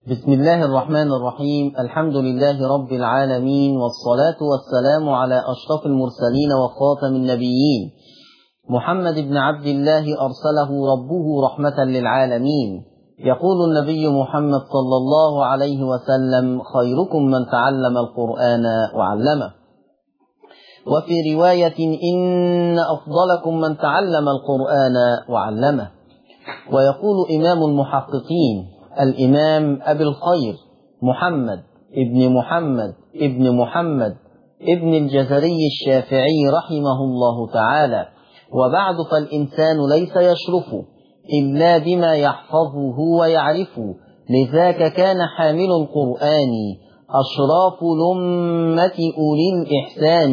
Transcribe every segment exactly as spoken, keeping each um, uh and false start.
بسم الله الرحمن الرحيم. الحمد لله رب العالمين، والصلاة والسلام على أشرف المرسلين وخاتم النبيين محمد بن عبد الله أرسله ربه رحمة للعالمين. يقول النبي محمد صلى الله عليه وسلم: خيركم من تعلم القرآن وعلمه. وفي رواية: إن أفضلكم من تعلم القرآن وعلمه. ويقول إمام المحققين الإمام أبي الخير محمد ابن محمد ابن محمد ابن الجزري الشافعي رحمه الله تعالى: وبعد فالإنسان ليس يشرف إلا بما يحفظه ويعرفه، لذاك كان حامل القرآن أشراف الأمة أولي الإحسان،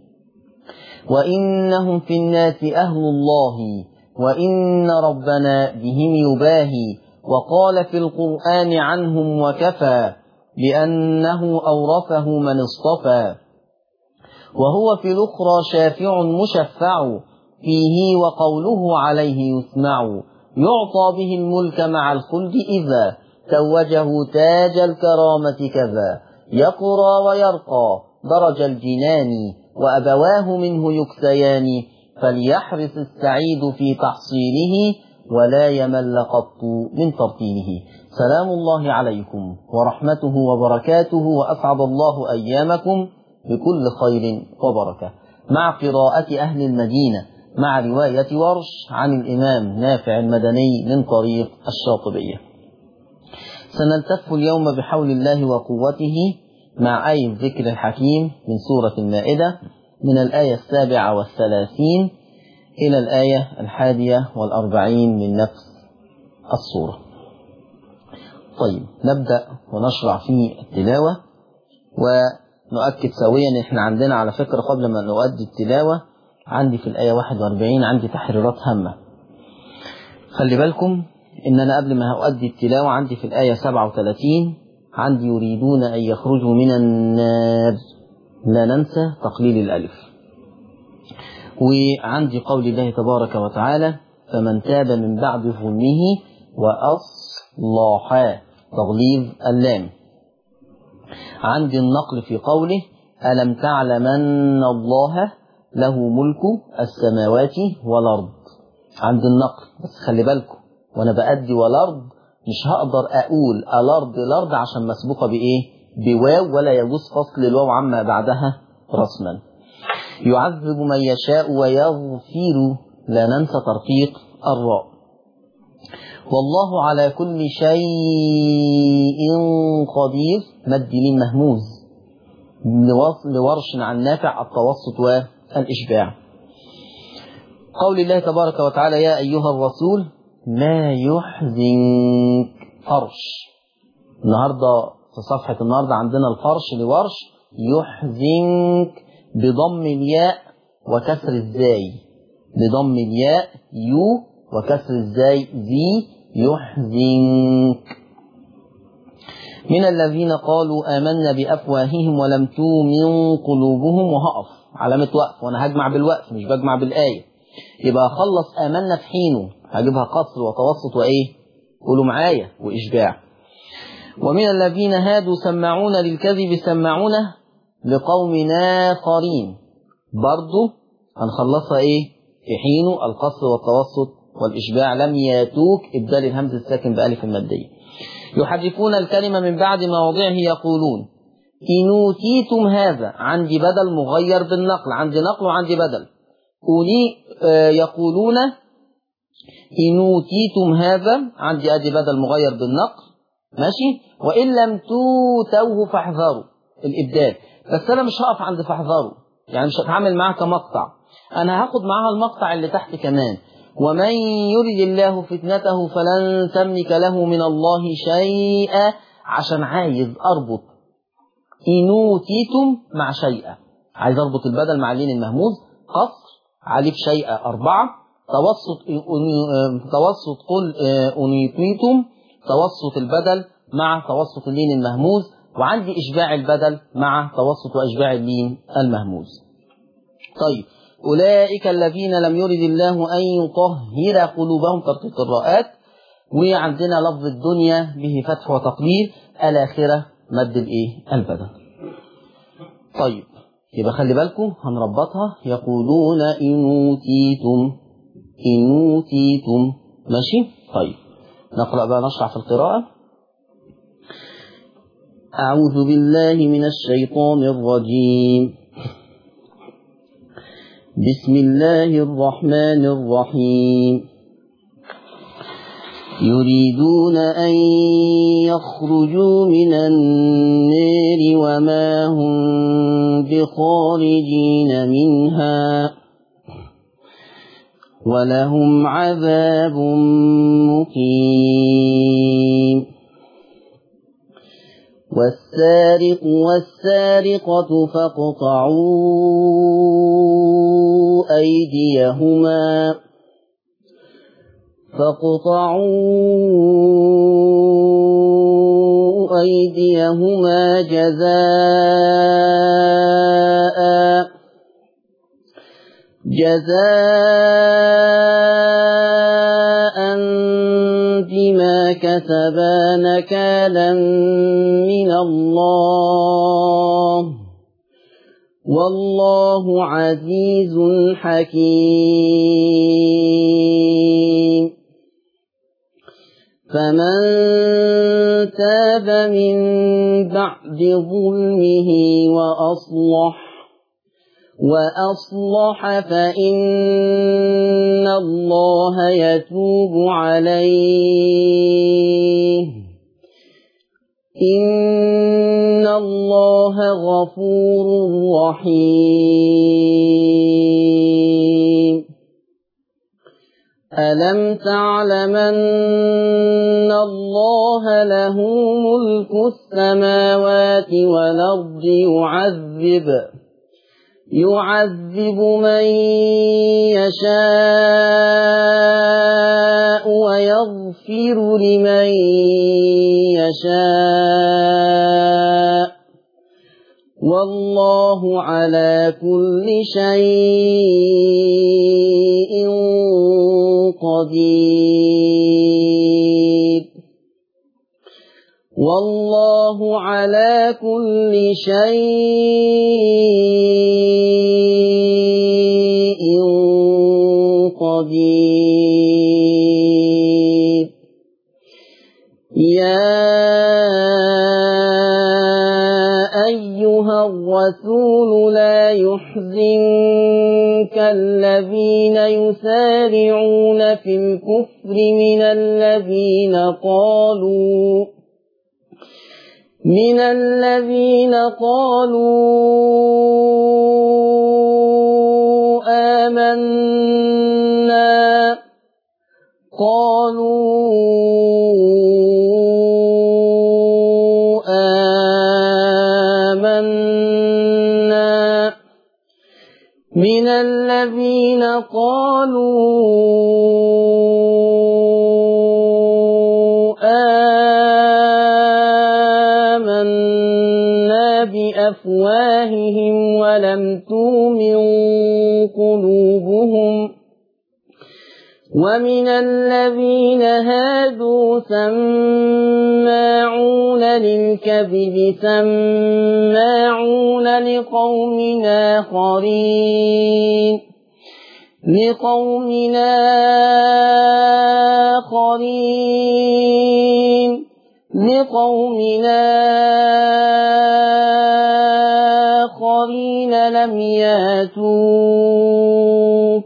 وإنهم في الناس أهل الله، وإن ربنا بهم يباهي. وقال في القرآن عنهم: وكفى بأنه أورثه من اصطفى، وهو في الأخرى شافع مشفع فيه، وقوله عليه يسمع. يعطى به الملك مع الخلد إذا توجه تاج الكرامة كذا، يقرى ويرقى درج الجنان، وأبواه منه يكسيان، فليحرص السعيد في تحصيله، ولا يمل قط من ترتيله. سلام الله عليكم ورحمته وبركاته، وأسعد الله أيامكم بكل خير وبركة، مع قراءة أهل المدينة مع رواية ورش عن الإمام نافع المدني من طريق الشاطبية. سنلتف اليوم بحول الله وقوته مع آية الذكر الحكيم من سورة المائدة، من الآية السابعة والثلاثين إلى الآية الحادية والأربعين من نفس السورة. طيب، نبدأ ونشرع في التلاوة، ونؤكد سويا إحنا عندنا على فكرة قبل ما نؤدي التلاوة عندي في الآية واحد وأربعين عندي تحريرات هامة. خلي بالكم إن أنا قبل ما هؤدي التلاوة عندي في الآية سبعة وثلاثين عندي: يريدون أن يخرجوا من النار، لا ننسى تقليل الألف. وعندي قول الله تبارك وتعالى: فمن تاب من بعد ظلمه وأصلح، تغليظ اللام. عندي النقل في قوله: ألم تعلمن الله له ملك السماوات والأرض. عندي النقل، بس خلي بالكم وأنا بأدي والأرض مش هقدر أقول الأرض الأرض عشان مسبوقة بإيه؟ بواو، ولا يجوز فصل الواو عما بعدها رسما. يعذب من يشاء ويغفر، لا ننسى ترقيق الراء. والله على كل شيء قدير، مد ميم مهموز لورش عن نافع التوسط والإشباع. قول الله تبارك وتعالى: يا أيها الرسول لا يحزنك، فرش. النهاردة في صفحة النهاردة عندنا الفرش لورش: يحزنك بضم الياء وكسر الزاي، بضم الياء يو وكسر الزاي زي، يحزنك. من الذين قالوا آمنا بأفواههم ولم تؤمن قلوبهم، وهقف علامة وقف، وأنا هجمع بالوقف مش بجمع بالآية، يبقى أخلص آمنا في حينه هجيبها قصر وتوسط وإيه؟ قولوا معايا وإشباع. ومن الذين هادوا سماعون للكذب سماعون لقوم آخرين، برضو هنخلصها إيه؟ في حينه القصر والتوسط والإشباع. لم ياتوك، إبدال الهمز الساكن بألف المادية. يحرفون الكلمة من بعد مواضعه، يقولون إن أوتيتم هذا، عندي بدل مغير بالنقل، عندي نقل وعندي بدل. أولي آه يقولون إن أوتيتم هذا، عندي أدي بدل مغير بالنقل، ماشي. وإن لم توتوه فاحذروا، الإبدال. بس أنا مش هقف عند فاحذروا، يعني مش هتعامل معاها كمقطع، أنا هاخد معاها المقطع اللي تحت كمان: ومن يرد الله فتنته فلن تملك له من الله شيئا، عشان عايز أربط إن أوتيتم مع شيئا، عايز أربط البدل مع اللين المهموز، قصر عليه شيئا أربعة، توسط توسط قل أنيتيتم، توسط البدل مع توسط اللين المهموز، وعندي إشباع البدل مع توسط وإشباع اللين المهموز. طيب، أولئك الذين لم يرد الله أن يطهر قلوبهم، ترتيب الراءات. وعندنا لفظ الدنيا به فتح وتقدير، الآخرة مد الإيه؟ البدن. طيب يبقى خلي بالكم هنربطها، يقولون إن أوتيتم إن أوتيتم. ماشي؟ طيب نقرأ بقى، نشرع في القراءة. أعوذ بالله من الشيطان الرجيم. بسم الله الرحمن الرحيم. يريدون أن يخرجوا من النار وما هم بخارجين منها ولهم عذاب مقيم. والسارق والسارقة فاقطعوا أيديهما فاقطعوا أيديهما جزاء جزاء بما كسبا نكالا من الله والله عزيز حكيم. فمن تاب من بعد ظلمه وأصلح وأصلح فإن الله يتوب عليه إن الله غفور رحيم. ألم تعلم أن الله له ملك السماوات والأرض يعذب يعذب من يشاء ويغفر لمن يشاء والله على كل شيء قدير والله على كل شيء قدير. يا أيها الرسول لا يحزنك الذين يسارعون في الكفر من الذين قالوا من الذين قالوا آمنا قالوا آمنا من الذين قالوا بأفواههم ولم تؤمن قلوبهم ومن الذين هادوا سماعون للكذب سماعون لقوم آخرين لقوم آخرين لقوم آخرين لم يأتوك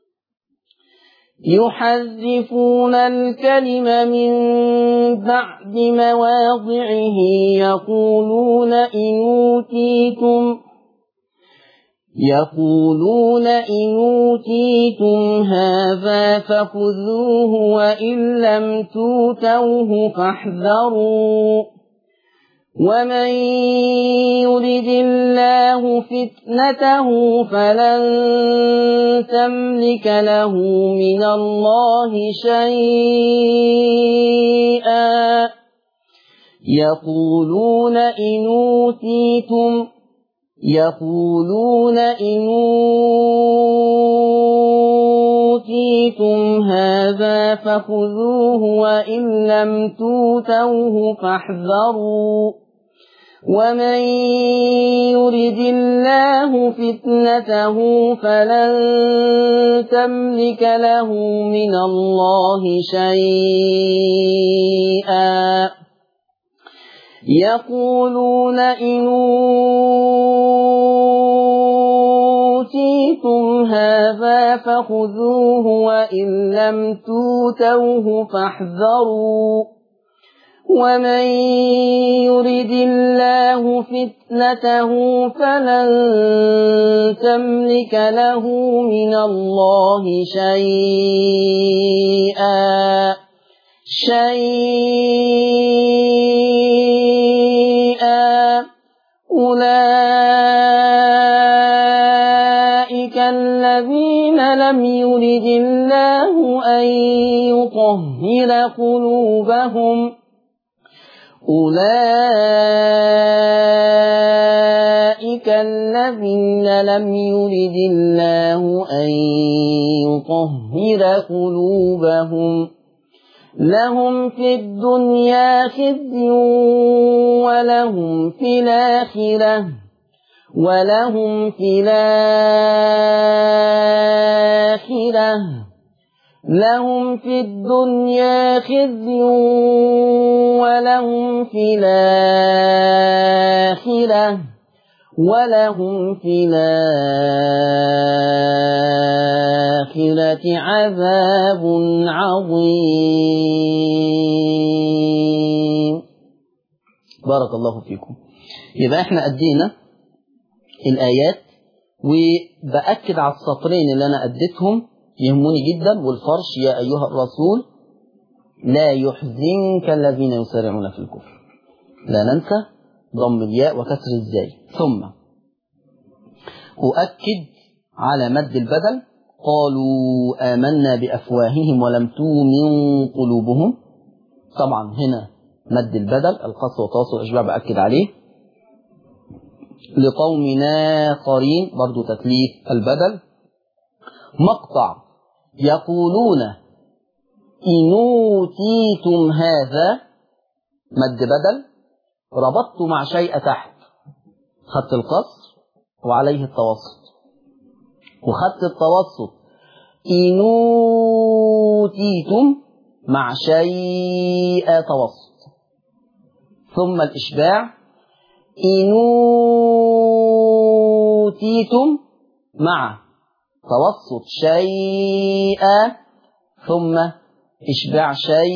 يحرفون الكلم من بعد مواضعه يقولون إن أوتيتم يقولون إن أوتيتم هذا فخذوه وإن لم توتوه فاحذروا ومن يرد الله فتنته فلن تملك له من الله شيئا يقولون إن أوتيتم يقولون إن أوتيتم هذا فخذوه وإن لم توتوه فاحذروا ومن يرد الله فتنته فلن تملك له من الله شيئا يقولون إن أوتيتم هذا فخذوه وإن لم توتوه فاحذروا ومن يرد الله فتنته فلن تملك له من الله شيئا شيئا أولئك الذين لم يرد الله أن يطهر قلوبهم أولئك الذين لم يرد الله أن يطهر قلوبهم لهم في الدنيا خزي ولهم في الآخرة ولهم في الآخرة لهم في الدنيا خزي ولهم في الآخرة ولهم في الآخرة عذاب عظيم. بارك الله فيكم. يبقى احنا أدينا الآيات وبأكد على السطرين اللي أنا أديتهم يهموني جدا، والفرش يا أيها الرسول لا يحزنك الذين يسارعون في الكفر، لا ننسى ضم الياء وكسر الزاي. ثم أؤكد على مد البدل، قالوا آمنا بأفواههم ولم تؤمن قلوبهم. طبعا هنا مد البدل القصر والتواصل والإشباع بأكد عليه. لقومنا قرين برضو تكليف البدل. مقطع يقولون إن أوتيتم هذا مد بدل، ربطت مع شيء تحت، خدت القصر وعليه التوسط، وخدت التوسط إن أوتيتم مع شيء توسط، ثم الإشباع إن أوتيتم مع توسط شيئا ثم إشباع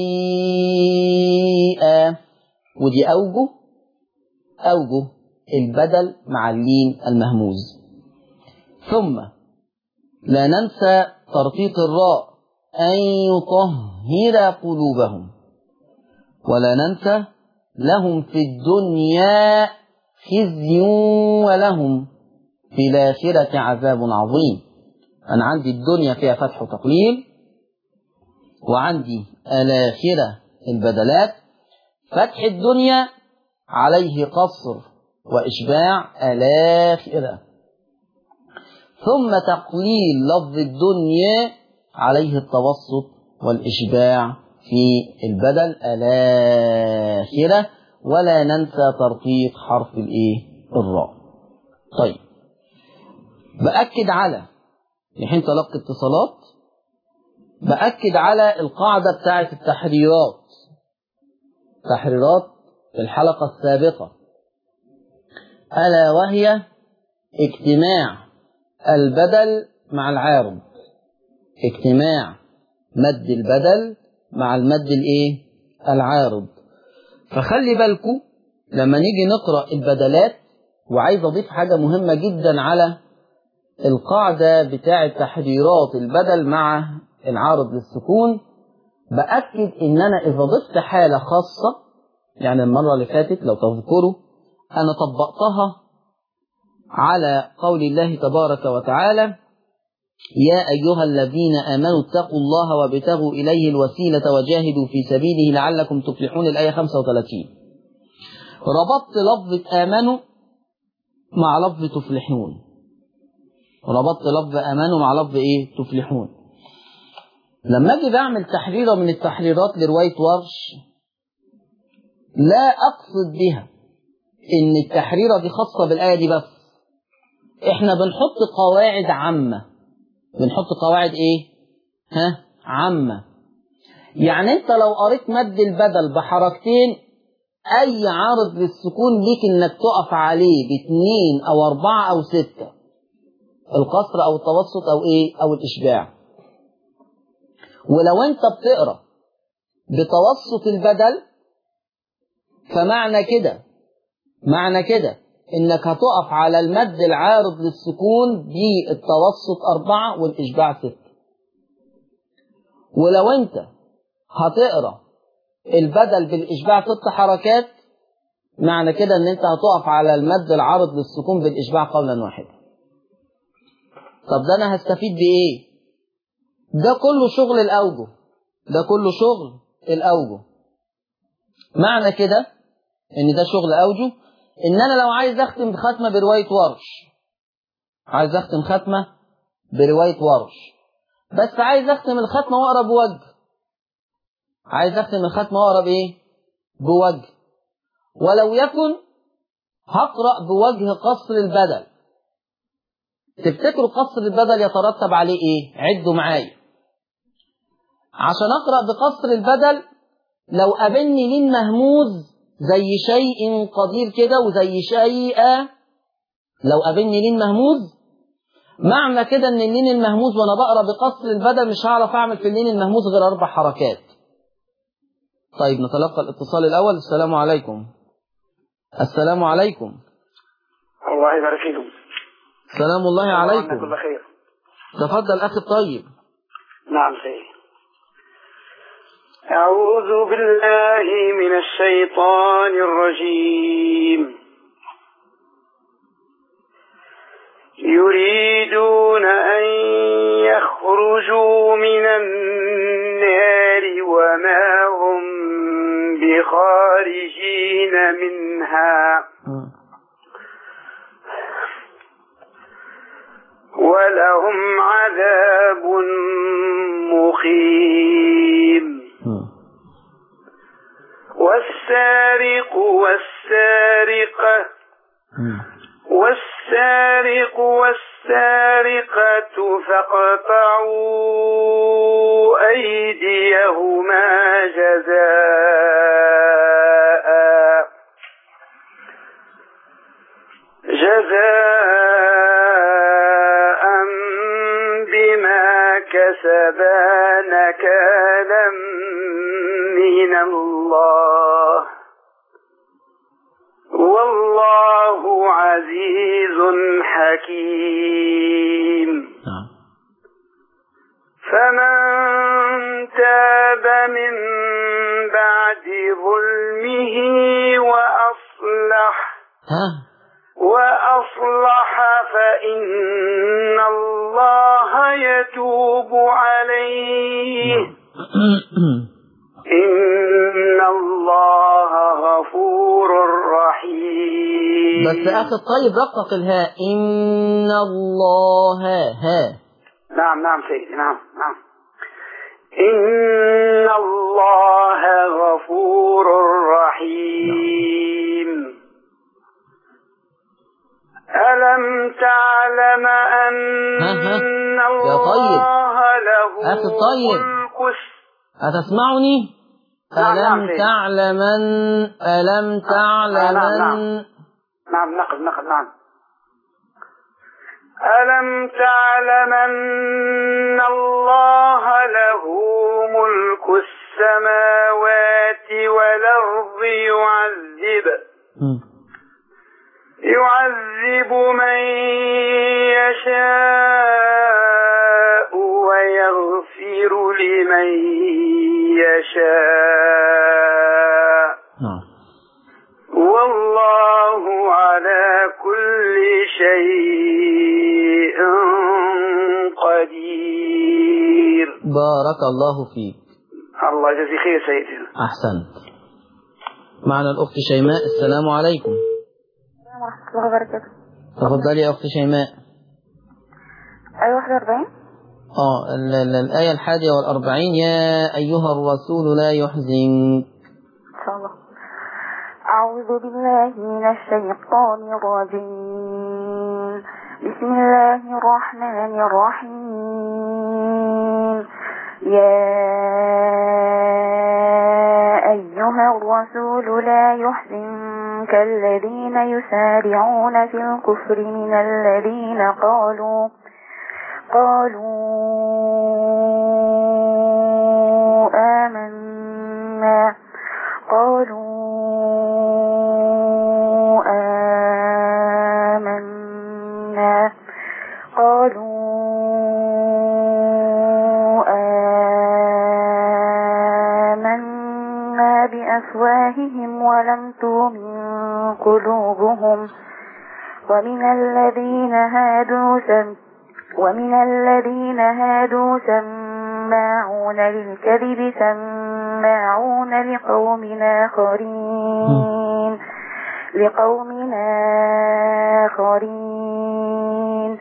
شيئا. ودي أوجه أوجه البدل مع اللين المهموز. ثم لا ننسى ترقيق الراء أن يطهر قلوبهم، ولا ننسى لهم في الدنيا خزي ولهم في الآخرة عذاب عظيم. أنا عندي الدنيا فيها فتح وتقليل، وعندي الآخرة البدلات. فتح الدنيا عليه قصر وإشباع الآخرة، ثم تقليل لفظ الدنيا عليه التوسط والإشباع في البدل الآخرة، ولا ننسى ترقيق حرف الإيه الراء. طيب بأكد على لحين تلقي اتصالات، بأكد على القاعدة بتاعة التحريرات، تحريرات في الحلقة السابقة، ألا وهي اجتماع البدل مع العارض، اجتماع مد البدل مع المد الايه العارض. فخلي بالكم لما نيجي نقرأ البدلات، وعايز أضيف حاجة مهمة جدا على القاعدة بتاعة تحريرات البدل مع العارض للسكون. بأكد إن أنا إذا ضفت حالة خاصة، يعني المرة اللي فاتت لو تذكروا أنا طبقتها على قول الله تبارك وتعالى: يا أيها الذين آمنوا اتقوا الله وابتغوا إليه الوسيلة وجاهدوا في سبيله لعلكم تفلحون، الآية خمسة وثلاثين. ربطت لفظة آمنوا مع لفظ تفلحون، ربطت لفظ آمنوا مع لفظ إيه تفلحون. لما أجي بعمل تحريرة من التحريرات لرواية ورش لا أقصد بها إن التحريرة دي خاصة بالآية دي بس، إحنا بنحط قواعد عامة. بنحط قواعد إيه؟ ها؟ عامة. يعني أنت لو قريت مد البدل بحركتين أي عارض للسكون ليك إنك تقف عليه باثنين أو أربعة أو ستة، القصر أو التوسط أو إيه؟ أو الإشباع. ولو أنت بتقرأ بتوسط البدل فمعنى كده معنى كده إنك هتقف على المد العارض للسكون بالتوسط أربعة والإشباع ستة. ولو أنت هتقرأ البدل بالإشباع ست حركات معنى كده إن أنت هتقف على المد العارض للسكون بالإشباع قولا واحدا. طب ده أنا هستفيد بإيه؟ ده كله شغل الأوجه، ده كله شغل الأوجه. معنى كده إن ده شغل أوجه، إن أنا لو عايز أختم ختمة برواية ورش، عايز أختم ختمة برواية ورش بس عايز أختم الختمة وأقرأ بوجه، عايز أختم الختمة وأقرأ بإيه؟ بوجه. ولو يكن هقرأ بوجه قصر البدل. تفتكروا قصر البدل يترتب عليه إيه؟ عدوا معايا. عشان أقرأ بقصر البدل لو قابلني لين مهموز زي شيء قدير كده وزي شيء، لو قابلني لين مهموز معنى كده ان اللين المهموز وانا بقرا بقصر البدل مش هعرف اعمل في اللين المهموز غير اربع حركات. طيب نتلقى الاتصال الاول. السلام عليكم. السلام عليكم. الله يبارك فيكم. سلام الله عليكم. كل خير. تفضل اخي الطيب. نعم خير. أعوذ بالله من الشيطان الرجيم. يريدون أن يخرجوا من النار وما هم بخارجين منها ولهم عذاب مقيم. والسارق والسارقة والسارق والسارقة فاقطعوا أيديهما جزاء جزاء بما كسبا نكالا من الله والله عزيز حكيم. فمن تاب من بعد ظلمه وأصلح وأصلح فإن الله يتوب عليه إن الله غفور رحيم. بس أخي الطيب رقق الهاء. إن الله ها. نعم نعم سيدي. نعم نعم. إن الله غفور رحيم. ألم تعلم أن الله له ملك أتسمعني؟ ألم تعلمن ألم تعلمن نعم نقل نقل نعم. ألم تعلمن الله له ملك السماوات والأرض يعذب يعذب من يشاء ويغفر لمن يشاء والله على كل شيء قدير. بارك الله فيك. الله يجزي خير سيدي. أحسنت. معنا الأخت شيماء. السلام عليكم. السلام ورحمة الله وبركاته. تفضلي يا أخت شيماء. أي واحد وأربعين. اه ال- ال- الآية الحادية والأربعين، يا أيها الرسول لا يحزنك. إن شاء الله. أعوذ بالله من الشيطان الرجيم. بسم الله الرحمن الرحيم. يا أيها الرسول لا يحزنك الذين يسارعون في الكفر من الذين قالوا قالوا آمنا قالوا آمنا قالوا آمنا بأفواههم ولم تؤمن قلوبهم ومن الذين هادوا سم ومن الذين هادوا سماعون للكذب سماعون لقوم آخرين لقوم آخرين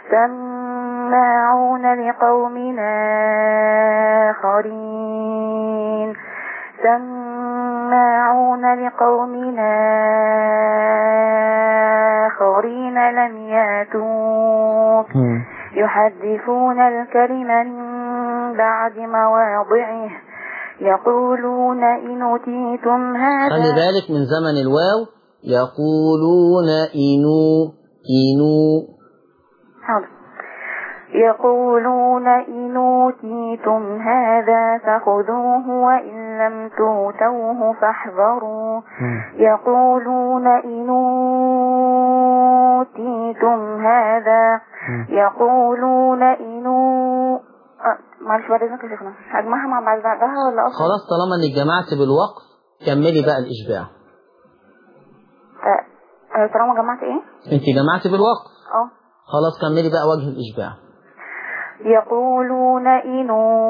سماعون لقوم آخرين سماعون لقوم آخرين لم يأتوك يحدثون الكلم من بعد مواضعه يقولون إن أوتيتم هذا. خلي بالك من زمن الواو، يقولون إنو إنو حاضر. يقولون إن أوتيتم هذا فخذوه وإن لم تؤتوه فاحذروا. يقولون إن أوتيتم هذا يقولون إن معلش بعد إذنك يا شيخنا هجمعها مع بعضها ولا أصلا؟ خلاص طالما إنك جمعت بالوقف كملي بقى الإشباع. طالما جمعت إيه؟ أنت جمعت بالوقف. أه خلاص كملي بقى وجه الإشباع. يقولون إن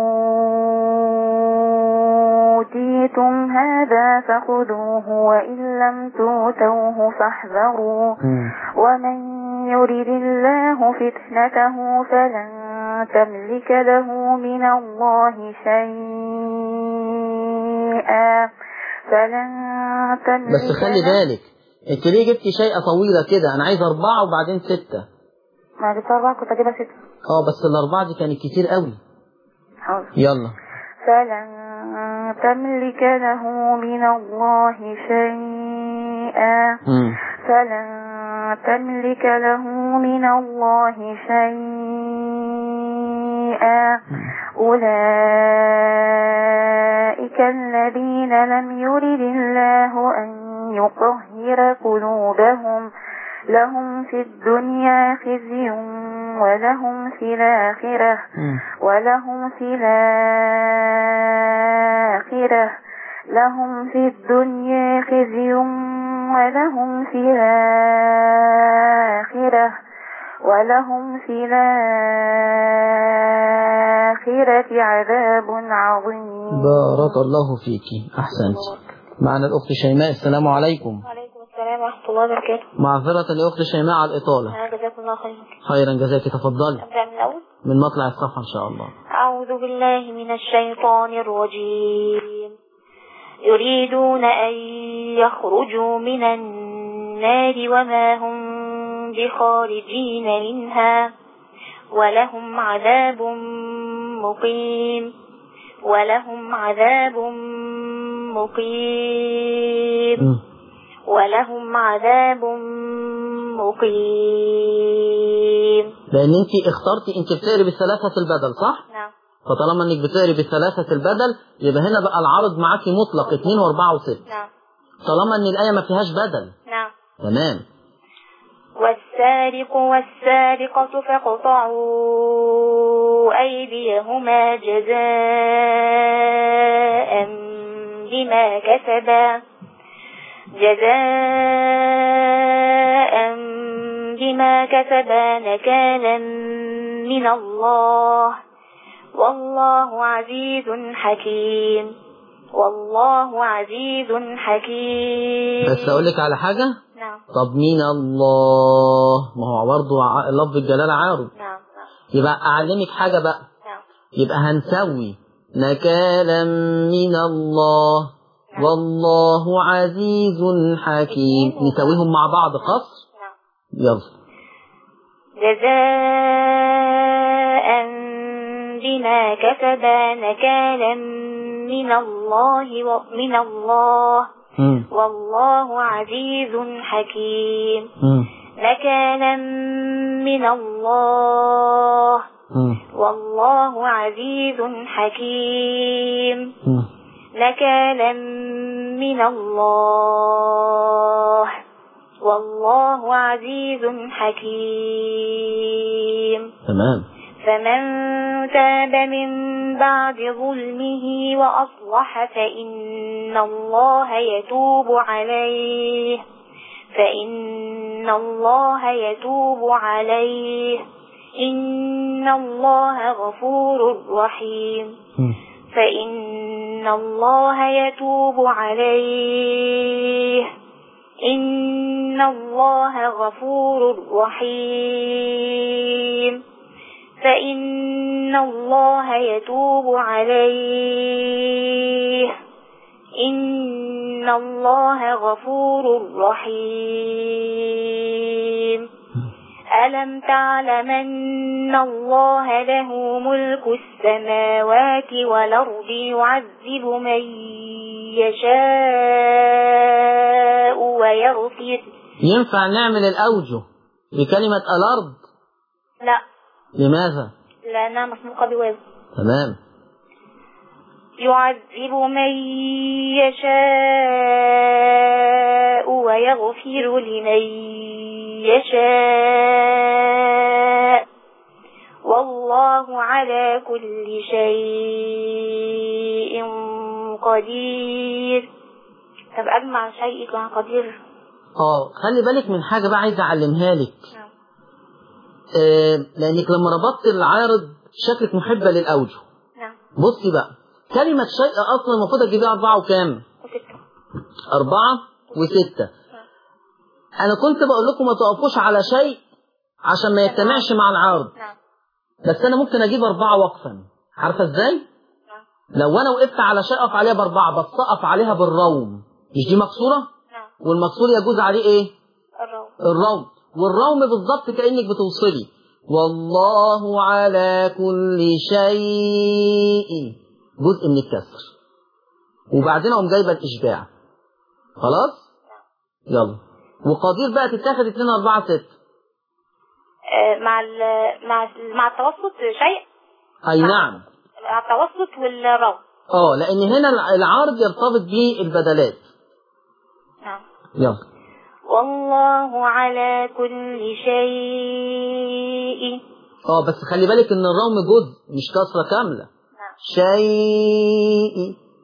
أوتيتم هذا فخذوه وإن لم تؤتوه فاحذروا. ومن يرد الله فتنته فلن تملك له من الله شيئا فلن تملك. بس خلي بالك انت ليه جبتي شيء طويلة كده؟ أنا عايز أربعة وبعدين ستة. ما جبت أربعة كنت أجيبها ستة. اه بس الأربعة دي كانت كتير قوي. حاضر. يلا. فلن تملك له من الله شيئا مم. فلن تملك له من الله شيئا. أولئك الذين لم يرد الله أن يطهر قلوبهم لهم في الدنيا خزي ولهم في الآخرة ولهم في الآخرة لهم في الدنيا خزي ولهم في الآخرة ولهم في الآخرة عذاب عظيم. بارك الله فيك، أحسنت. معنا الأخت شيماء. السلام عليكم. وعليكم السلام ورحمة الله وبركاته. معذرة لأخت شيماء على الإطالة. جزاكم الله خيرا. خيرا جزاك. تفضلي. أبدأ من الأول من مطلع الصفحة إن شاء الله. أعوذ بالله من الشيطان الرجيم. يريدون أن يخرجوا من النار وما هم بخارجين منها ولهم عذاب مقيم ولهم عذاب مقيم ولهم عذاب مقيم. لأن أنت اخترتي، أنت بتقري بالثلاثة البدل صح؟ نعم. فطالما أنك بتقري بالثلاثة البدل يبقى هنا بقى العرض معاكي مطلق اثنين واربعة وستة. نعم. طالما أن الآية ما فيهاش بدل. نعم. تمام. والسارق والسارقة فاقطعوا أيديهما جزاء بما كسبا جزاء بما كسبا نكالا من الله والله عزيز حكيم والله عزيز حكيم. بس أقول لك على حاجة. نعم. طب مين الله؟ ما هو برضه لفظ الجلالة عارض. نعم. يبقى أعلمك حاجة بقى. يبقى هنسوي نكالا من الله والله عزيز حكيم. نسويهم مع بعض قصر. يلا. جزاء بما كسبا نكالا من الله ومن الله م. والله عزيز حكيم. م. نكالا من الله م. والله عزيز حكيم. م. نكالا من الله والله عزيز حكيم. تمام. فمن تاب من بعد ظلمه وأصلح فإن الله يتوب عليه فإن الله يتوب عليه إن الله غفور رحيم. فإن الله يتوب عليه إن الله غفور رحيم. فإن الله يتوب عليه إن الله غفور رحيم. ألم تعلم أن الله له ملك السماوات والأرض يعذب من يشاء ويغفر. ينفع نعمل الأوجه بكلمة الأرض؟ لا. لماذا؟ لأنها مسبوقة بواو. تمام. يعذب من يشاء ويغفر لمن يشاء والله على كل شيء قدير. طب أجمع شيء قدير. اه خلي بالك من حاجة بقى عايز أعلمها لك. آه لأنك لما ربطت العارض شكلك محبة للأوجه. نعم. بصي بقى كلمة شيء أصلا المفروض أجيبها أربعة وكام؟ وستة. أربعة وستة. نعم. أنا كنت بقول لكم ما تقفوش على شيء عشان ما يجتمعش مع العارض. نعم. بس أنا ممكن أجيب أربعة وقفا. عارفة إزاي؟ نعم. لو أنا وقفت على شيء أقف عليها بأربعة بس أقف عليها بالروم. مش دي مكسورة؟ نعم. والمكسور يجوز عليه إيه؟ الروم. الروم. والروم بالظبط كأنك بتوصلي والله على كل شيء جزء من الكسر وبعدين اقوم جايبه الاشباع. خلاص. يلا. وقدير بقى تتاخد اتنين اربعة ستة. آه مع ال مع ال مع التوسط شيء. اي نعم. مع التوسط والروم. اه لان هنا العارض يرتبط بالبدلات. نعم. يلا. والله على كل شيء. اه بس خلي بالك ان الروم جزء مش كسرة كاملة. نعم. شيء.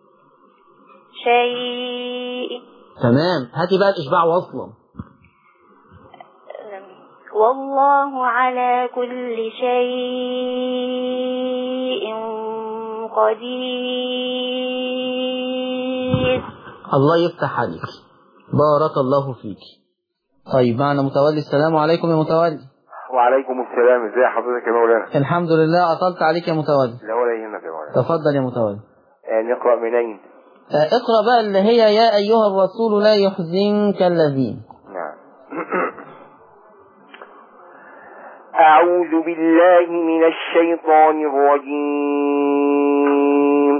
شيء. تمام. هاتي بقى الاشباع واصلا. والله على كل شيء قدير. الله يفتح عليك. بارك الله فيك. طيب معنا متولي. السلام عليكم يا متولي. وعليكم السلام. ازي حضرتك يا مولانا؟ الحمد لله. اطلت عليك يا متولي. لا ولا يهمك يا مولانا. تفضل يا متولي. آه نقرأ منين؟ آه اقرأ بقى اللي هي يا ايها الرسول لا يحزنك الذين. نعم. أعوذ بالله من الشيطان الرجيم.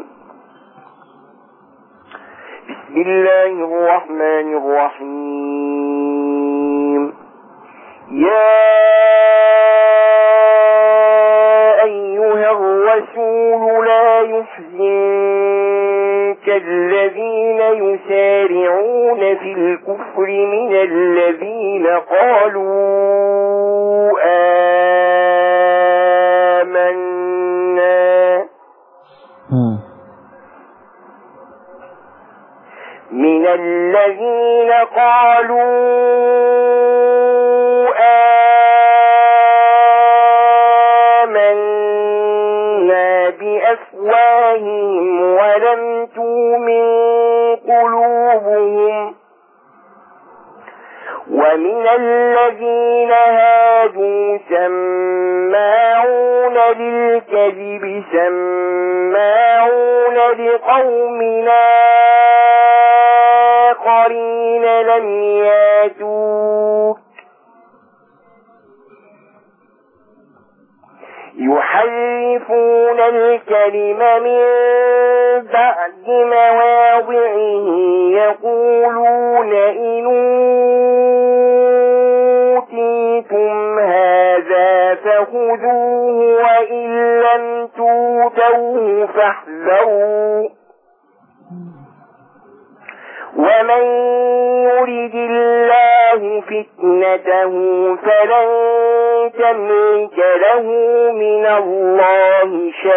بسم الله الرحمن الرحيم. يا أيها الرسول لا يحزنك الذين يسارعون في الكفر من الذين قالوا آمنا من الذين قالوا آمنا بأفواههم ولم تؤمن قلوبهم ومن الذين هادوا سماعون للكذب سماعون لقوم آخرين لم ياتوك يحرفون الكلم من بعد مواضعه يقولون إن أوتيتم هذا فخذوه وإن لم توتوه فاحذروا ومن يرد الله فتنته فلن تملك له من الله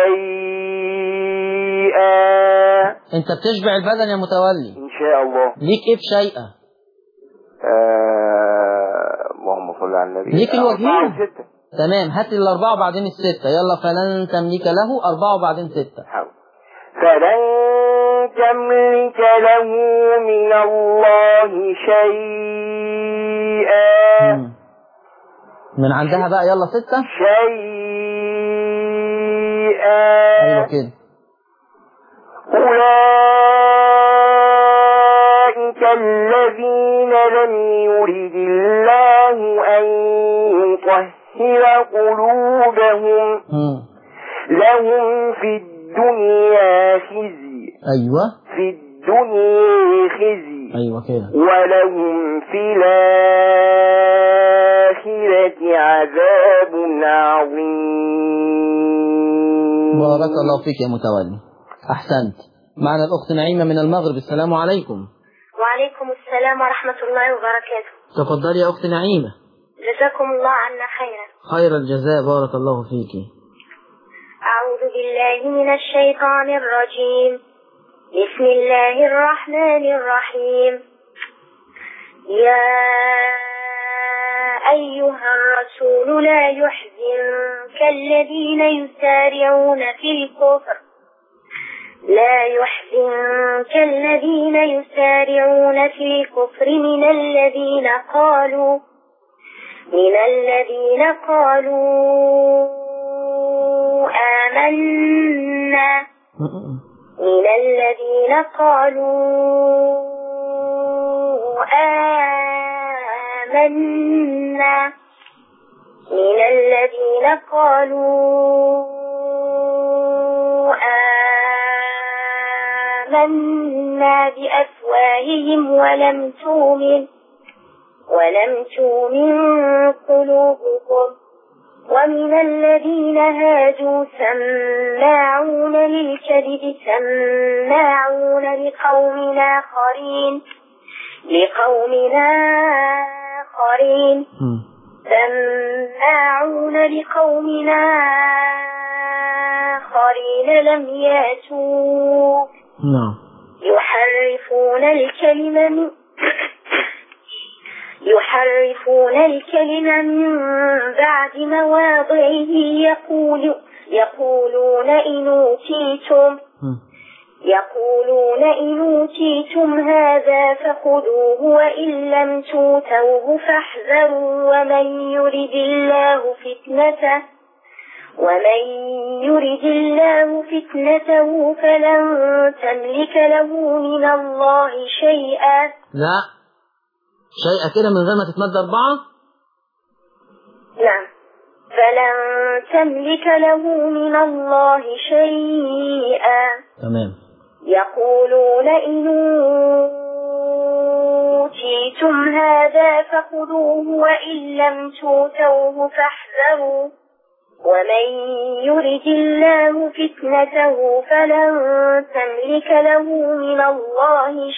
شيئا. انت بتشبع البدن يا متولي ان شاء الله. ليك ايه بشيئا؟ آه... اللهم صل على النبي. ليك الوجهين. تمام، هات الاربعه وبعدين السته. يلا. فلن تملك له اربعه وبعدين سته. حاول. فلن تملك له من الله شيئا. مم. من عندها بقى. يلا ستة. شيئا. ايوه كده. أولئك الذين لم يرد الله أن يطهر قلوبهم. مم. لهم في الدنيا خزي. ايوه. في الدنيا خزي. ايوه كده. ولهم في الآخرة عذاب عظيم. بارك الله فيك يا متولي، احسنت. معنا الاخت نعيمة من المغرب. السلام عليكم. وعليكم السلام ورحمة الله وبركاته. تفضلي يا اخت نعيمة. جزاكم الله عنا خيرا. خير الجزاء، بارك الله فيك. أعوذ بالله من الشيطان الرجيم. بسم الله الرحمن الرحيم. يا أيها الرسول لا يحزنك الذين يسارعون في الكفر لا يحزنك الذين يسارعون في الكفر من الذين قالوا من الذين قالوا آمنا من الذين قالوا آمنا من الذين قالوا آمنا بأفواههم ولم تؤمن ولم تؤمن قلوبكم ومن الذين هادوا سماعون للكذب سماعون لقوم آخرين لقوم آخرين سماعون لقوم آخرين لم يأتوك يحرفون الكلمة من يحرفون الكلمة من بعد مواضعه يقول يقولون إن أوتيتم يقولون إن أوتيتم هذا فخذوه وإن لم توتوه فاحذروا ومن يرد الله فتنته ومن يرد الله فتنته فلن تملك له من الله شيئا. لا شيئا كده من غير ما تتمد أربعة. نعم. فلن تملك له من الله شيئا. تمام. يقولون إن أوتيتم هذا فخذوه وإن لم توتوه فاحذروا ومن يرد الله فتنته فلن تملك له من الله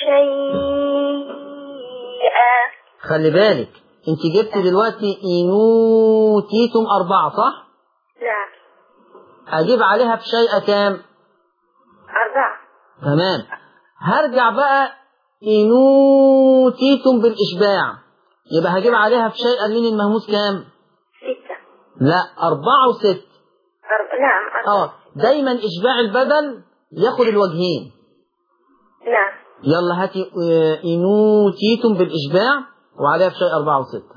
شيئا. خلي بالك انت جبت دلوقتي إنوتيتم أربعة صح؟ نعم. أجيب عليها بشيء كام؟ أربعة. تمام. هرجع بقى إنوتيتم بالإشباع يبقى هجيب عليها بشيء اللين المهموس كام؟ ستة. لا أربعة وست. أرب... نعم أربعة. اه دايما إشباع البدل ياخد الوجهين. نعم. يلا هاتي إنوتيتم بالإشباع وعليها في شيء أربعة وستة.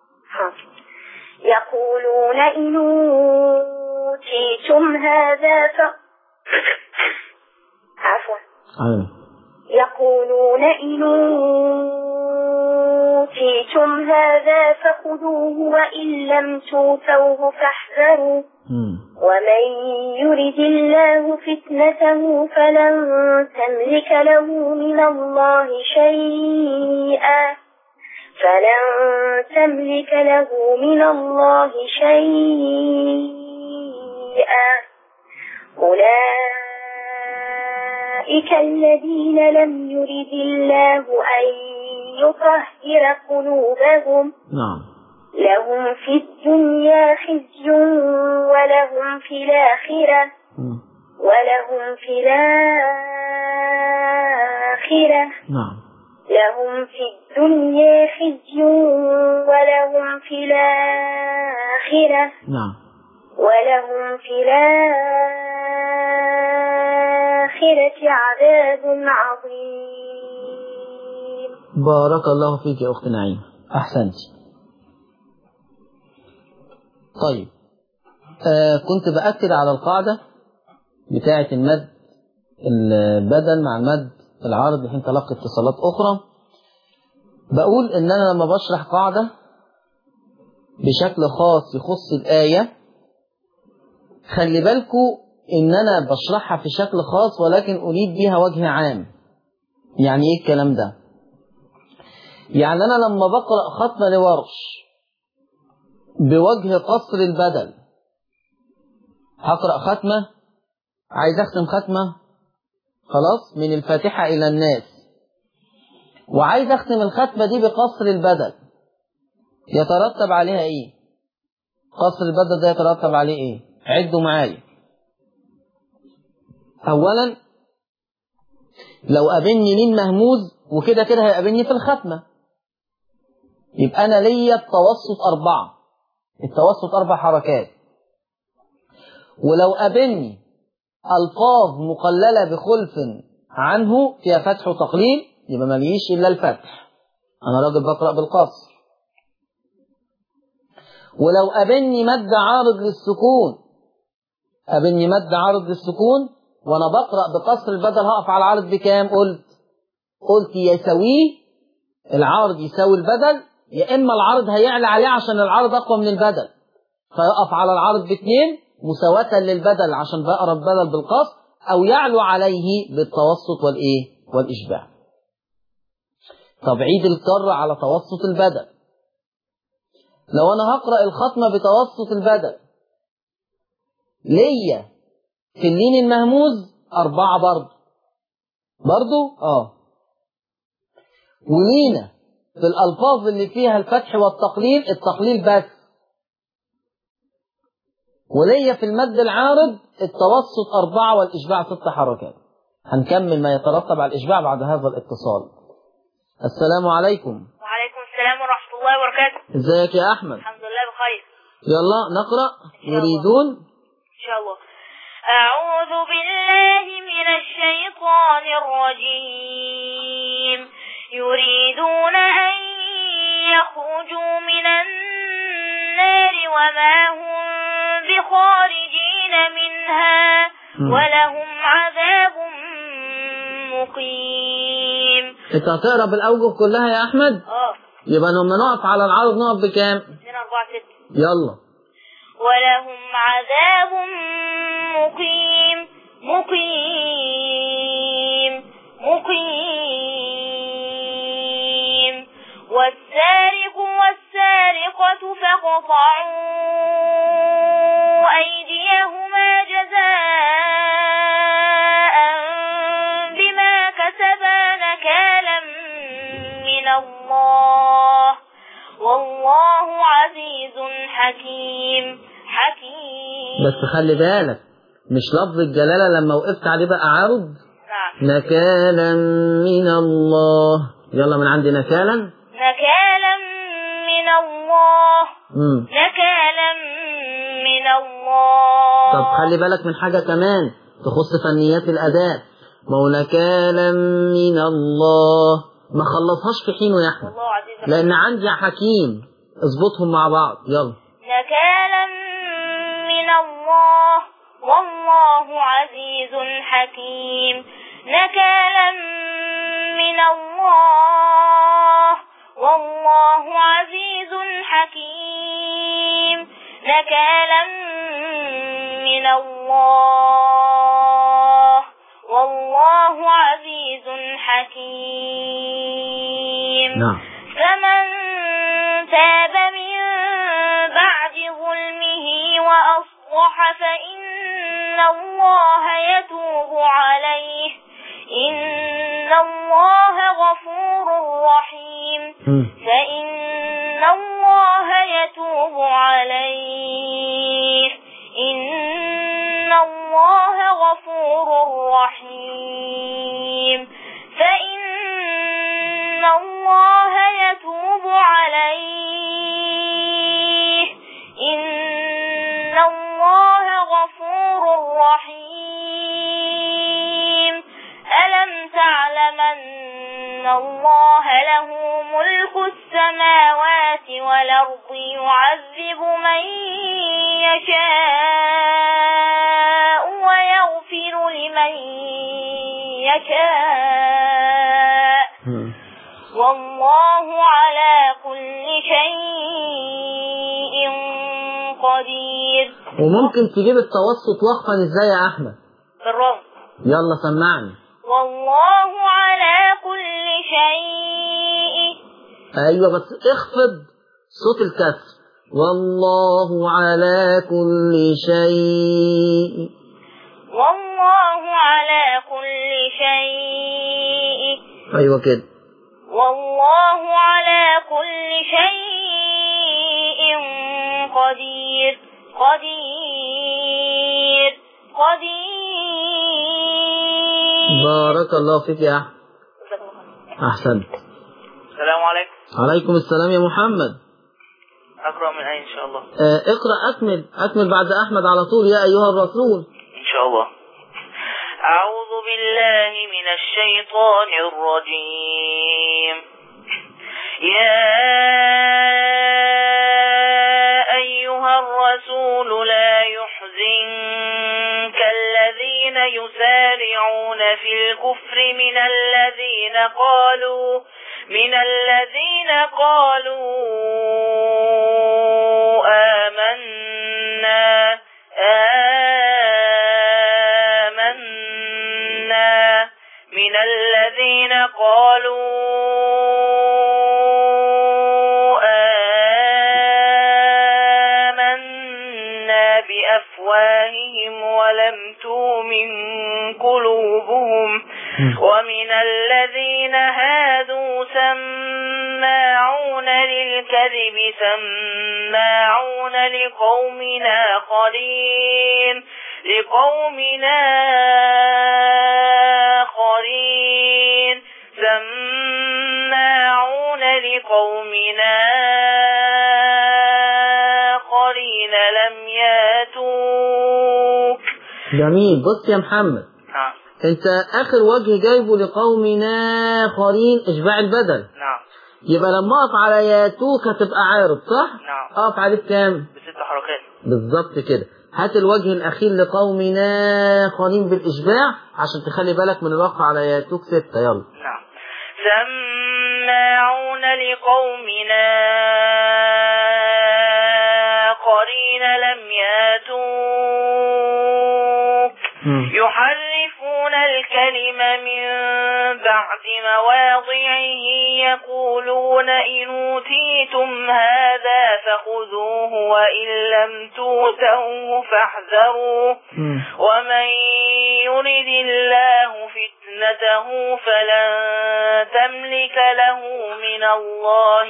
يقولون إن أوتيتم هذا ف عفوا أيوة. يقولون إن أوتيتم هذا فخذوه وإن لم توتوه فاحذروا ومن يرد الله فتنته فلن تملك له من الله شيئا فلن تملك له من الله شيئا أولئك الذين لم يرد الله أن يطهر قلوبهم نعم لهم في الدنيا خزي ولهم في الآخرة ولهم في الآخرة نعم لهم في الدنيا خزي ولهم في الآخرة نعم ولهم في الآخرة عذاب عظيم. بارك الله فيك يا أخت نعيم، أحسنت. طيب آه كنت بأكد على القاعدة بتاعة المد البدل مع المد العارض لحين تلقي اتصالات أخرى. بقول إن أنا لما بشرح قاعدة بشكل خاص يخص الآية خلي بالكوا إن أنا بشرحها في شكل خاص ولكن أريد بها وجه عام. يعني إيه الكلام ده؟ يعني أنا لما بقرأ ختمة لورش بوجه قصر البدل هقرأ ختمة، عايز أختم ختمة خلاص من الفاتحة إلى الناس، وعايز أختم الختمة دي بقصر البدل، يترتب عليها إيه؟ قصر البدل ده يترتب عليه إيه؟ عدوا معايا. أولا لو قابلني لين مهموز وكده كده هيقابلني في الختمة، يبقى أنا ليا التوسط أربعة، التوسط أربع حركات. ولو قابلني ألفاظ مقللة بخلف عنه فيها فتح وتقليل يبقى ماليش إلا الفتح، أنا راجل بقرأ بالقصر. ولو قابلني مد عارض للسكون، قابلني مد عارض للسكون وأنا بقرأ بقصر البدل هقف على العارض بكام؟ قلت قلت يساويه، العارض يساوي البدل، يا إما العارض هيعلى عليه عشان العارض أقوى من البدل فيقف على العارض باثنين مساواة للبدل عشان بقرأ البدل بالقصر، أو يعلو عليه بالتوسط والإيه؟ والإشباع. طب عيد الكر على توسط البدل. لو أنا هقرأ الختمة بتوسط البدل ليا في اللين المهموز أربعة برضو برضو آه ولينا في الألفاظ اللي فيها الفتح والتقليل التقليل بس. وليا في المد العارض التوسط أربعة والإشباع ست حركات. هنكمل ما يترتب على الإشباع بعد هذا الاتصال. السلام عليكم. وعليكم السلام ورحمة الله وبركاته. ازيك يا أحمد؟ الحمد لله بخير. يلا نقرأ. يريدون إن شاء الله. أعوذ بالله من الشيطان الرجيم. يريدون أن يخرجوا من النار وما هم بخارجين منها ولهم عذاب مقيم. انت هتقرا بالاوجه كلها يا احمد؟ اه يبقى لما نقف على العرض نقف بكام؟ اثنين أربعة ستة. يلا. ولهم عذاب مقيم مقيم مقيم والسارق والسارقة فاقطعوا أيديهما جزاء بما كسبا نكالا من الله والله عزيز حكيم حكيم. بس خلي بالك مش لفظ الجلالة لما وقفت عليه بقى عارض؟ نعم. نكالا من الله. يلا من عندي نكالا نكالا من الله. مم. نكالا من الله. طب خلي بالك من حاجة كمان تخص فنيات الأداء. ما هو نكالا من الله ما خلصهاش في حين يا أحمد، والله عزيز لأن عندي حكيم. اظبطهم مع بعض يلا. نكالا من الله والله عزيز حكيم. نكالا من الله والله عزيز حكيم. نكالا من الله والله عزيز حكيم. نعم. فمن تاب من بعد ظلمه وأصلح فإن الله يتوب عليه إن الله غفور رحيم. فإن الله يتوب عليه إن الله غفور رحيم. فإن الله يتوب عليه إن الله غفور رحيم. ألم تعلم أن الله له ملك السماوات والأرض يعذب من يشاء ويغفر لمن يشاء والله على كل شيء قدير. وممكن تجيب التوسط وقفا ازاي يا أحمد؟ بالرغم. يلا سمعني. والله على كل شيء. أيوة بس اخفض صوت الكسر. والله على كل شيء. والله على كل شيء. أيوة كده. والله على كل شيء قدير. قدير قدير. بارك الله فيك يا أحمد. أحسنت. السلام عليكم. عليكم السلام يا محمد. أقرأ من أين إن شاء الله؟ آه اقرأ أكمل أكمل بعد أحمد على طول يا أيها الرسول. إن شاء الله. أعوذ بالله من الشيطان الرجيم. يا أيها الرسول لا يحزنك الذين يسارعون في الكفر من الذين قالوا من الذين قالوا آمنا آمنا من الذين قالوا آمنا بأفواههم ولم تؤمن قلوبهم ومن الذين هادوا سماعون للكذب سماعون لقوم آخرين لقوم آخرين سماعون لقوم آخرين لم ياتوك. جميل. بص يا محمد، نعم. انت اخر وجه جايبه لقوم آخرين اشباع البدل. نعم. يبقى لما اقف على ياتوك هتبقى عارض صح؟ نعم. اقف عليه بكام؟ بست حركات. بالظبط كده. هات الوجه الاخير لقوم آخرين بالاشباع عشان تخلي بالك من الوقف على ياتوك ستة. يلا. نعم. سماعون لقوم آخرين لم ياتوك يحرفون الكلم من بعد مواضعه يقولون إن أوتيتم هذا فخذوه وإن لم تؤتوه فاحذروا ومن يرد الله فتنته فلن تملك له من الله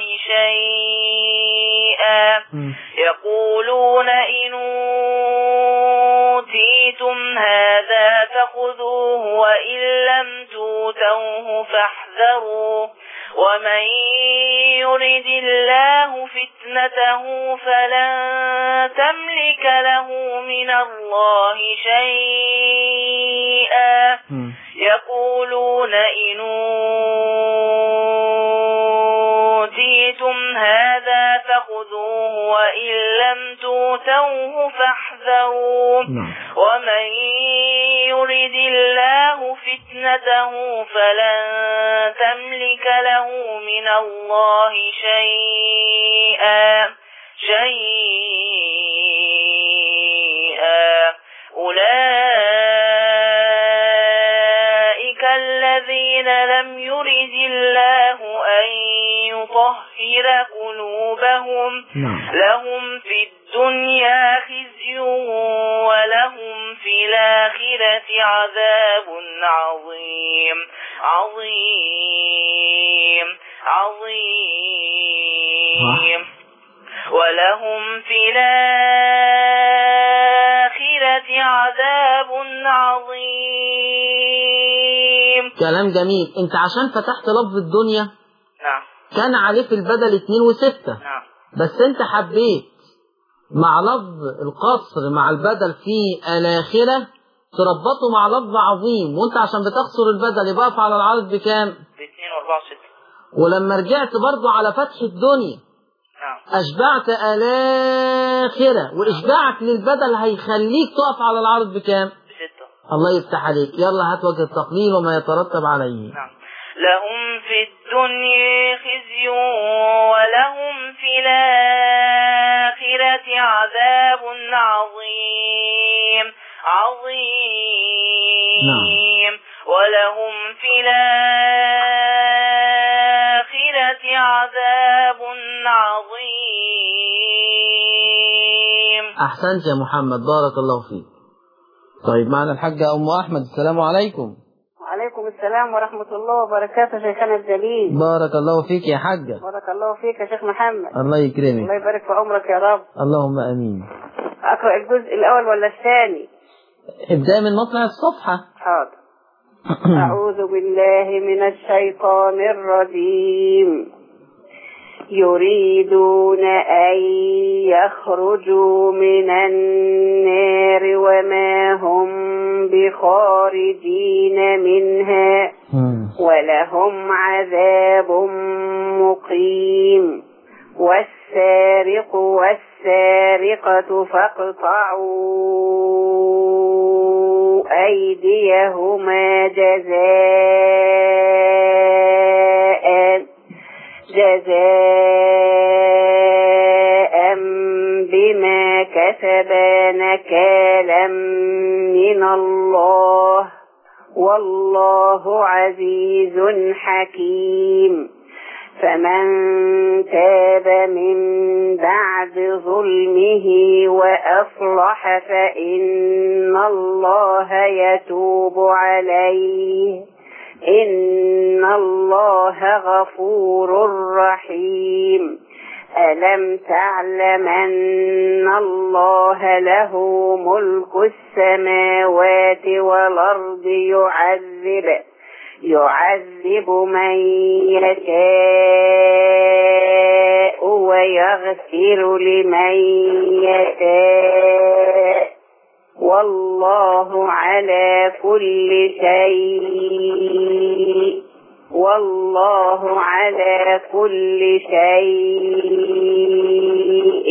شيئا يقولون إن أوتيتم هذا فخذوه وإن لم تؤتوه فاحذروا ومن يرد الله فتنته فلن تملك له من الله شيئا يقولون إن أوتيتم هذا فخذوه وإن لم توتوه فاحذروا ومن يرد الله فتنته فلن تملك له من الله شيئا شيئا أولئك الذين لم يرد الله أن يطهر قلوبهم لهم في الدنيا خزي ولهم في الآخرة عذاب عظيم عظيم عظيم ولهم في الآخرة عذاب عظيم. كلام جميل. انت عشان فتحت لفظ الدنيا نعم كان عليه في البدل اتنين وستة نعم بس انت حبيت مع لفظ القصر مع البدل في الآخرة تربطه مع لفظ عظيم، وانت عشان بتقصر البدل يبقى على العرض بكام؟ باثنين واربعة وستة. ولما رجعت برضو على فتح الدنيا نعم أشبعت الآخرة، وإشباعك للبدل هيخليك تقف على العرض بكام؟ بستة. الله يفتح عليك. يلا هات وجه التقليل وما يترتب عليه. نعم. لهم في الدنيا خزي ولهم في الآخرة عذاب عظيم عظيم نعم. ولهم في الآخرة عذاب عظيم. أحسنت يا محمد، بارك الله فيك. طيب معنا الحاجة أم أحمد. السلام عليكم. وعليكم السلام ورحمة الله وبركاته شيخنا الجليل. بارك الله فيك يا حاجة. بارك الله فيك يا شيخ محمد. الله يكرمك. الله يبارك في عمرك يا رب. اللهم أمين. أقرأ الجزء الأول ولا الثاني؟ ابدأ من مطلع الصفحة. حاضر. أعوذ بالله من الشيطان الرجيم. يريدون أن يخرجوا من النار وما هم بخارجين منها ولهم عذاب مقيم. والسارق والسارقة فاقطعوا أيديهما جزاء جزاء بما كسبا نكالا من الله والله عزيز حكيم. فمن تاب من بعد ظلمه وأصلح فإن الله يتوب عليه إن الله غفور رحيم. ألم تعلم أن الله له ملك السماوات والأرض يعذب يعذب من يشاء ويغفر لمن يشاء والله على كل شيء والله على كل شيء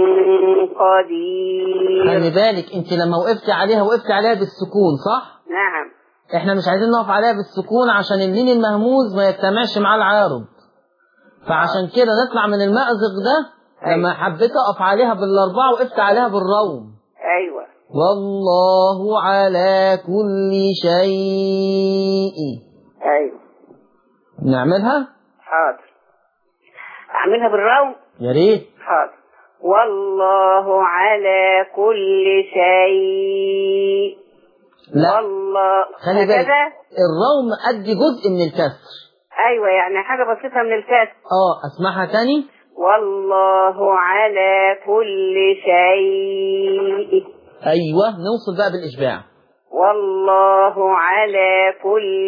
قدير. خلي بالك انت لما وقفت عليها وقفت عليها بالسكون صح؟ نعم. احنا مش عايزين نقف عليها بالسكون عشان اللين المهموز ما يجتمعش مع العارض، فعشان كده نطلع من المأزق ده. لما حبيت اقف عليها بالاربعه وقفت عليها بالروم. ايوه. والله على كل شيء. ايوه. نعملها؟ حاضر. اعملها بالروم؟ يا ريت. حاضر. والله على كل شيء. لا والله خلي بالك الروم قد جزء من الكسر. ايوه يعني حاجه بسيطه من الكسر. اه اسمعها تاني. والله على كل شيء. ايوه نوصل بقى بالاشباع. والله على كل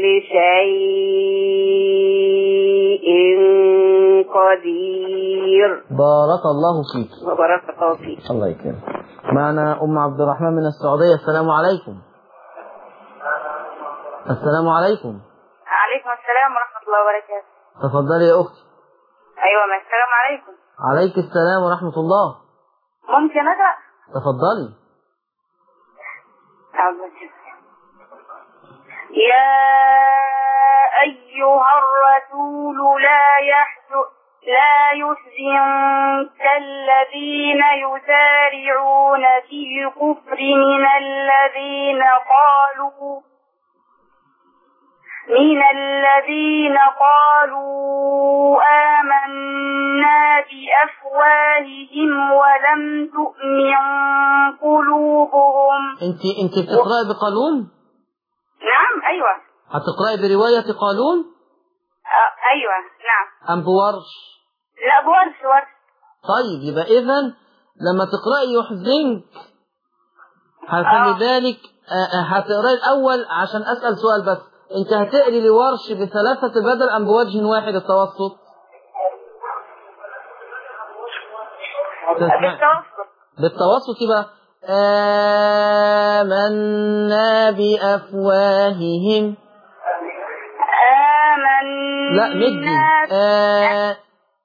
شيء قدير. بارك الله فيك. وبارك الله فيك. الله يكرمك. معنا ام عبد الرحمن من السعوديه. السلام عليكم. السلام عليكم. عليكم السلام ورحمة الله وبركاته. تفضلي يا أختي. أيوة ما السلام عليكم. عليك السلام ورحمة الله. ممكن أقرأ؟ تفضلي. يا أيها الرسول لا يحزن لا يحزنك الذين يسارعون في الكفر من الذين قالوا من الذين قالوا آمنا بأفواههم ولم تؤمن قلوبهم. انت انت بتقرأي بقالون؟ نعم أيوة. هتقرأي برواية قالون؟ آه أيوة نعم. أم بورش؟ لا بورش ورش. طيب يبقى إذا لما تقرأي يحزنك هخلي بالك هتقرأي الأول عشان أسأل سؤال بس. انت هتقري لورش بثلاثة بدل أم بوجه واحد التوسط؟ بالتوسط. بالتوسط يبقى آمنا بأفواههم. آمنا لا مدي آ...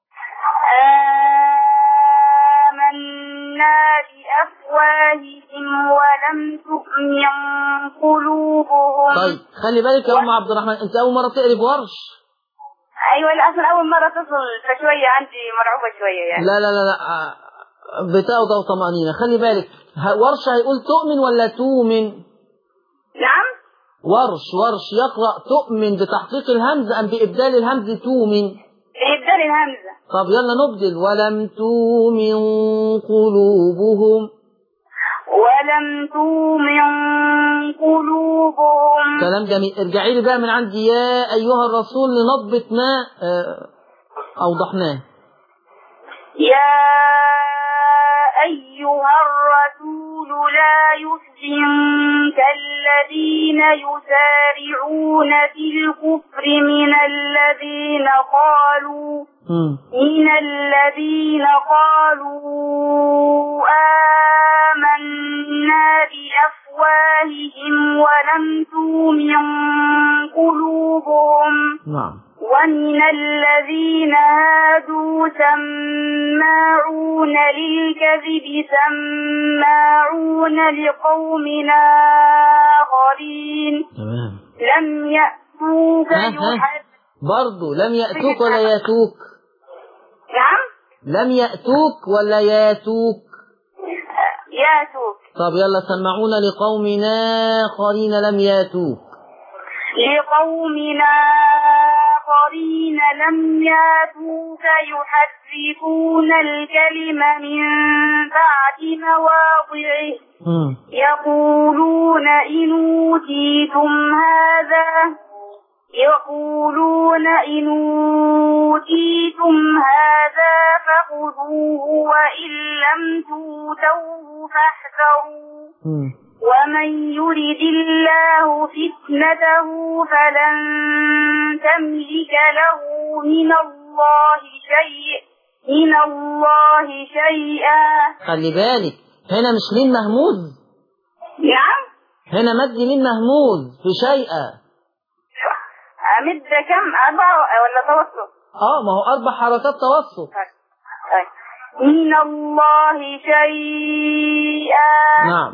آمنا بأفواههم ولم تؤمن قلوبهم. طيب خلي بالك يا أم عبد الرحمن، أنت أول مرة تقري بورش؟ أيوة لا أصلا أول مرة تصل فشوية عندي مرعوبة شوية يعني. لا لا لا لا بتأوضى وطمأنينة. خلي بالك ورش هيقول تؤمن ولا تؤمن؟ نعم ورش ورش يقرأ تؤمن بتحقيق الهمزة أم بإبدال الهمزة تؤمن؟ بإبدال الهمزة. طب يلا نبدل. ولم تؤمن قلوبهم. ولم تؤمن قلوبهم. كلام جميل. ارجعي لي بقى من عندي يا أيها الرسول لنضبط ما أوضحناه. يا أيها الرسول لا يحزنك الذين يسارعون في الكفر من الذين قالوا من الذين قالوا آمنا بأفواههم ولم تؤمن قلوبهم. نعم. ومن الذين هادوا سماعون للكذب سماعون لقوم آخرين لم يأتوك يحد برضو لم يأتوك ولا ياتوك؟ نعم لم يأتوك ولا ياتوك؟ ياتوك. طب يلا سمعون لقوم آخرين لم ياتوك. لقوم آخرين لم ياتوك يحرفون الكلم من بعد مواضعه يقولون إن أوتيتم هذا يقولون إن أوتيتم هذا فخذوه وإن لم تؤتوه فاحذروا ومن يرد الله فتنته فلن تملك له من الله شيء من الله شيئا. خلي بالك هنا مش مين مهموز. نعم هنا مد مين مهموز في شيئا. مد كم أربعة ولا توسط؟ اه ما هو أربع حركات توسط. من الله شيئا. نعم.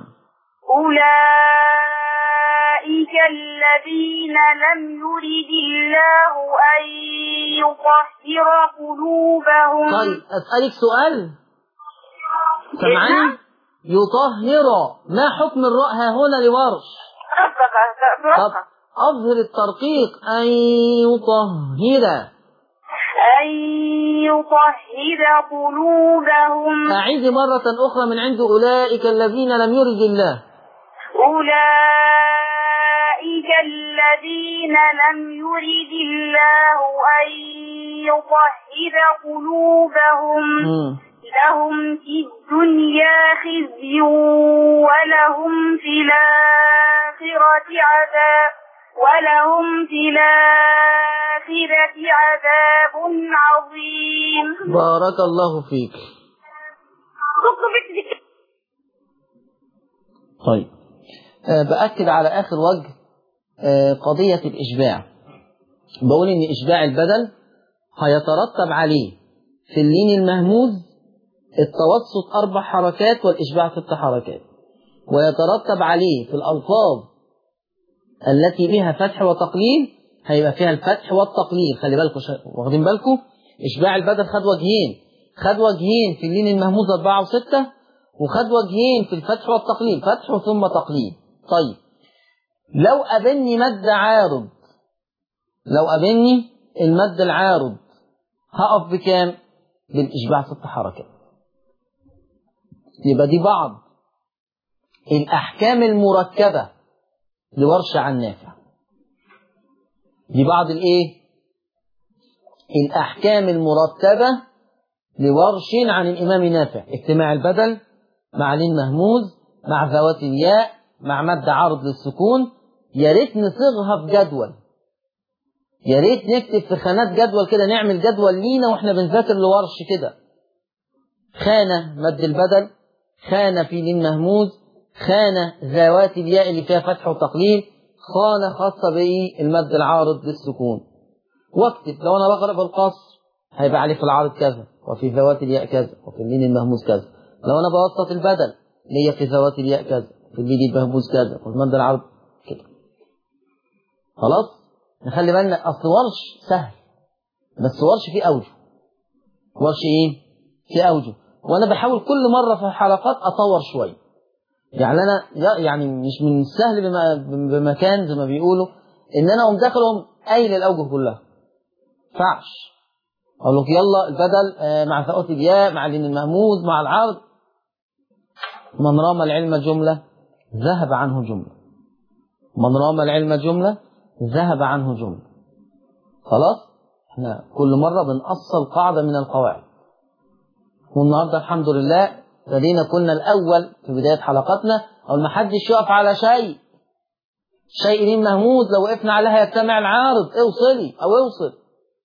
أولئك الذين لم يرد الله أن يطهر قلوبهم. طيب أسألك سؤال سمعني. يطهر ما حكم الراء ها هنا لورش؟ طب أظهر الترقيق أن يطهر أن يطهر قلوبهم. أعيد مرة أخرى من عند أولئك الذين لم يرد الله. أولئك الذين لم يرد الله أن يطهر قلوبهم لهم في الدنيا خزي ولهم في الآخرة عذاب ولهم في الآخرة عذاب عظيم. بارك الله فيك. طيب أه بأكد على آخر وجه قضية الإشباع. بقول إن إشباع البدل هيترتب عليه في اللين المهموز التوسط أربع حركات والإشباع ست حركات، ويترتب عليه في الألفاظ التي بها فتح وتقليل هيبقى فيها الفتح والتقليل. خلي بالكم واخدين بالكم، إشباع البدل خد وجهين، خد وجهين في اللين المهموز أربعة وستة، وخد وجهين في الفتح والتقليل، فتح ثم تقليل. طيب لو قابلني مد عارض، لو قابلني المد العارض هقف بكام؟ بالإشباع ست حركات. يبقى دي بعض الأحكام المركبة لورش عن نافع. دي بعض الإيه؟ الأحكام المرتبة لورش عن الإمام نافع. اجتماع البدل مع لين مهموز مع ذوات الياء مع مد عارض للسكون. يا ريت نصيغها في جدول، يا ريت نكتب في خانات جدول كده، نعمل جدول لينا واحنا بنذاكر لورش كده. خانة مد البدل، خانة في لين مهموز، خانة ذوات الياء اللي فيها فتح وتقليل، خانة خاصة بإيه؟ المد العارض للسكون. واكتب لو أنا بقرأ بالقصر هيبقى عليه في العارض كذا، وفي ذوات الياء كذا، وفي اللين المهموز كذا. لو أنا بوسط البدل ليا في ذوات الياء كذا، في اللين المهموز كذا، وفي المد العارض كده. خلاص؟ نخلي بالنا، أصل ورش سهل بس ورش فيه أوجه. ورش إيه؟ فيه أوجه، وأنا بحاول كل مرة في الحلقات أطور شوية. يعني أنا يعني مش من السهل بمكان زي ما بيقولوا إن أنا أقوم داخلهم قايل الأوجه كلها. فعش أقول لك يلا البدل مع ثقات الياء مع اللين المهموز مع العرض. من رام العلم جملة ذهب عنه جملة، من رام العلم جملة ذهب عنه جملة. خلاص؟ احنا كل مرة بنأصل قاعدة من القواعد. والنهاردة الحمد لله بدينا، كنا الأول في بداية حلقاتنا أو ما حدش يقف على شيء شيء لين مهموز لو وقفنا عليها يجتمع العارض اوصلي أو اوصل.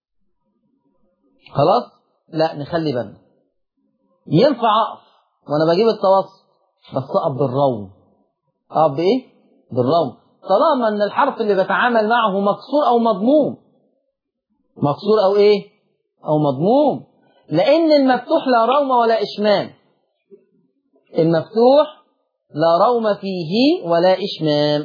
خلاص؟ لا نخلي بالنا. ينفع أقف وأنا بجيب التوسط بس أقف بالروم. أقف بإيه؟ بالروم، طالما أن الحرف اللي بتعامل معه مكسور أو مضموم. مكسور أو إيه؟ أو مضموم، لأن المفتوح لا روم ولا إشمام. المفتوح لا روم فيه ولا إشمام.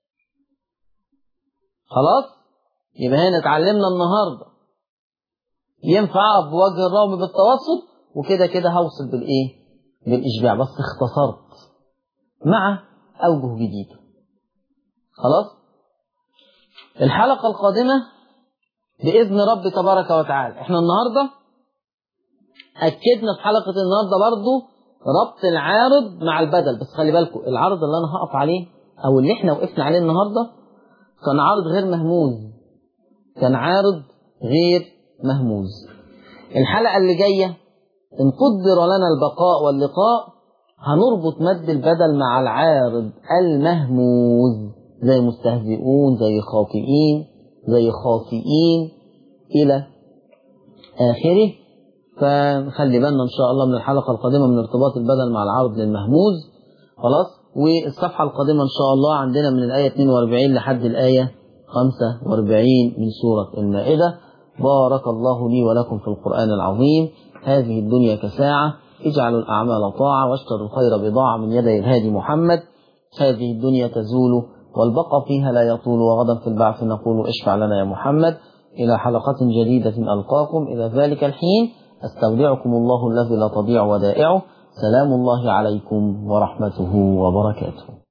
خلاص؟ يبقى هنا اتعلمنا النهاردة ينفع أقف بوجه الروم بالتوسط، وكده كده هوصل بالإيه؟ بالإشباع، بس اختصرت مع أوجه جديدة. خلاص؟ الحلقة القادمة بإذن رب تبارك وتعالى. احنا النهاردة أكدنا في حلقة النهاردة برضو ربط العارض مع البدل، بس خلي بالكم العارض اللي أنا هقف عليه أو اللي احنا وقفنا عليه النهاردة كان عارض غير مهموز، كان عارض غير مهموز. الحلقة اللي جاية إن قدر لنا البقاء واللقاء هنربط مد البدل مع العارض المهموز، زي مستهزئون، زي خاطئين، زي خاطئين إلى آخره. فنخلي بالنا إن شاء الله من الحلقة القادمة من ارتباط البدل مع العارض للمهموز. خلاص؟ والصفحة القادمة إن شاء الله عندنا من الآية اثنين وأربعين لحد الآية خمسة وأربعين من سورة المائدة. بارك الله لي ولكم في القرآن العظيم. هذه الدنيا كساعة، اجعلوا الأعمال طاعة واشتروا الخير بضاعة من يدي الهادي محمد. هذه الدنيا تزول والبقى فيها لا يطول، وغدا في البعث نقول اشفع لنا يا محمد. إلى حلقة جديدة ألقاكم، إلى ذلك الحين أستودعكم الله الذي لا تضيع ودائعه. سلام الله عليكم ورحمته وبركاته.